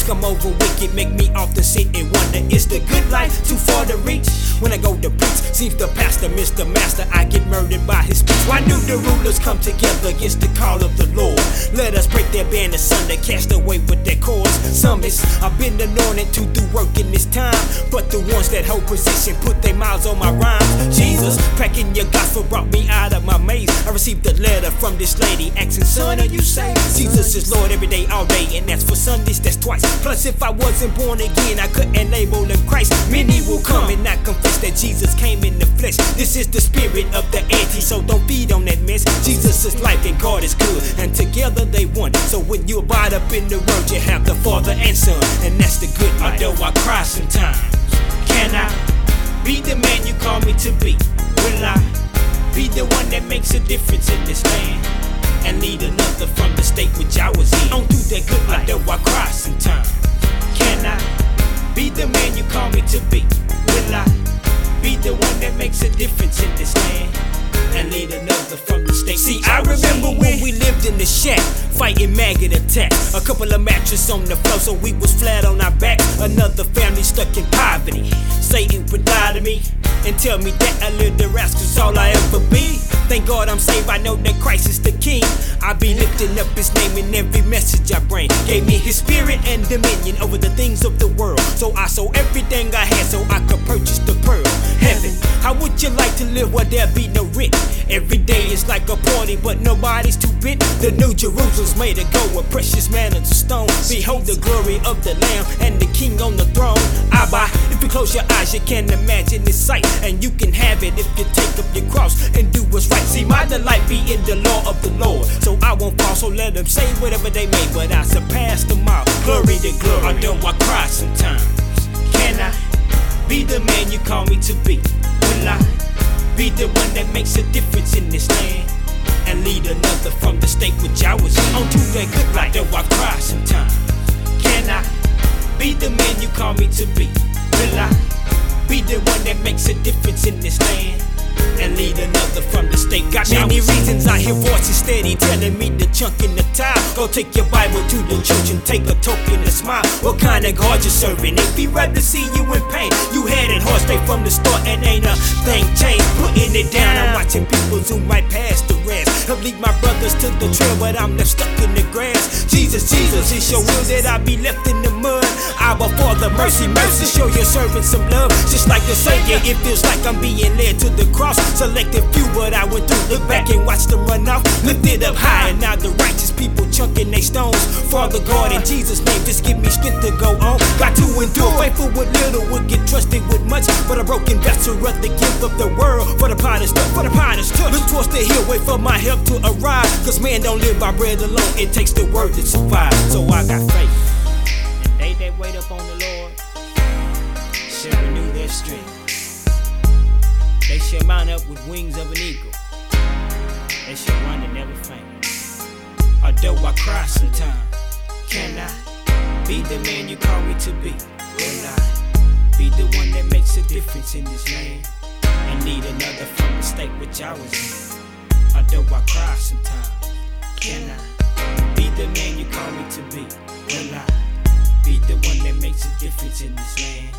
I'm over wicked, make me often sit and wonder, is the good life too far to reach? When I go to preach, seems the pastor, Mr. Master, I get murdered by his speech. Why do the rulers come together against the call of the Lord? Let us break their band asunder, cast away with their cords. Summits, I've been anointed to do work in this time, but the ones that hold position put their mouths on my rhymes. Jesus, packing your gospel brought me out of my maze. I received a letter from this lady asking, son, are you saved? Jesus is Lord every day, all day, and that's for Sundays, that's twice. Plus, if I wasn't born again, I couldn't label him Christ. Many will come and not confess that Jesus came in the flesh. This is the spirit of the anti, so don't feed on that mess. Jesus is life and God is good, and together they one. So when you abide up in the word, you have the Father and Son, and that's the good life. Although I cry sometimes, can I be the man you call me to be? Will I be the one that makes a difference in this land and lead another from the state which I was in? Don't do that good life. Although I cry sometimes, can I be the man you call me to be? Will I be the one that makes a difference in this land and lead another from the state? See, I remember when we lived in the shack, fighting maggot attacks. A couple of mattresses on the floor, so we was flat on our back. Another family stuck in poverty. Satan would lie to me and tell me that a little rascal's all I ever be. Thank God I'm saved, I know that Christ is the King. I be lifting up his name in every message I bring. Gave me his spirit and dominion over the things of the world. So I sold everything I had so I could purchase the pearl. Heaven, how would you like to live where there be no rent? Every day is like a party, but nobody's too bent. The New Jerusalem's made of gold with precious manna of stone. Behold the glory of the Lamb and the King on the throne. Abba, if you close your eyes, you can imagine this sight, and you can have it if you take up your cross and do what's right. See, my delight be in the law of the Lord, so I won't fall. So let them say whatever they may, but I surpass them all. Glory to glory. Although I cry sometimes, can I be the man you call me to be? Will I be the one that makes a difference in this land and lead another from the state which I was in? On to that good life. Though I cry sometimes, can I be the man you call me to be? Will I be the one that makes a difference in this land and lead another from the state? Got many reasons I hear voices steady telling me to chunk in the tile. Go take your Bible to the church and take a token and smile. What kind of God you serving? If he rather see you in pain, you had it hard straight from the start and ain't a thing changed. Putting it down and watching people zoom right past the rest. Help lead my brothers to the trail, but I'm left stuck in the grass. Jesus, Jesus, it's your will that I be left in the mud. Our Father, mercy, mercy, show your servant some love. Just like the Savior, it feels like I'm being led to the cross. Select a few, but I went through. Look back and watch them run off. Lift it up high, and now the righteous people chunking they stones. Father God, in Jesus' name, just give me strength to go on. Got to endure, faithful with little, would get trusted with much. But a broken vessel, rather give up the world for the potter's touch. For the potter's touch. Look towards the hill, wait for my help to arrive. Cause man don't live by bread alone, it takes the word to survive. So I got faith, and they that wait up on the Lord shall renew their strength. They shall mount up with wings of an eagle. They shall run and never faint. Although I cry sometimes, can I be the man you call me to be? Will I be the one that makes a difference in this land and lead another from the state which I was in? Although I cry sometimes, can I be the man you call me to be? Will I be the one that makes a difference in this land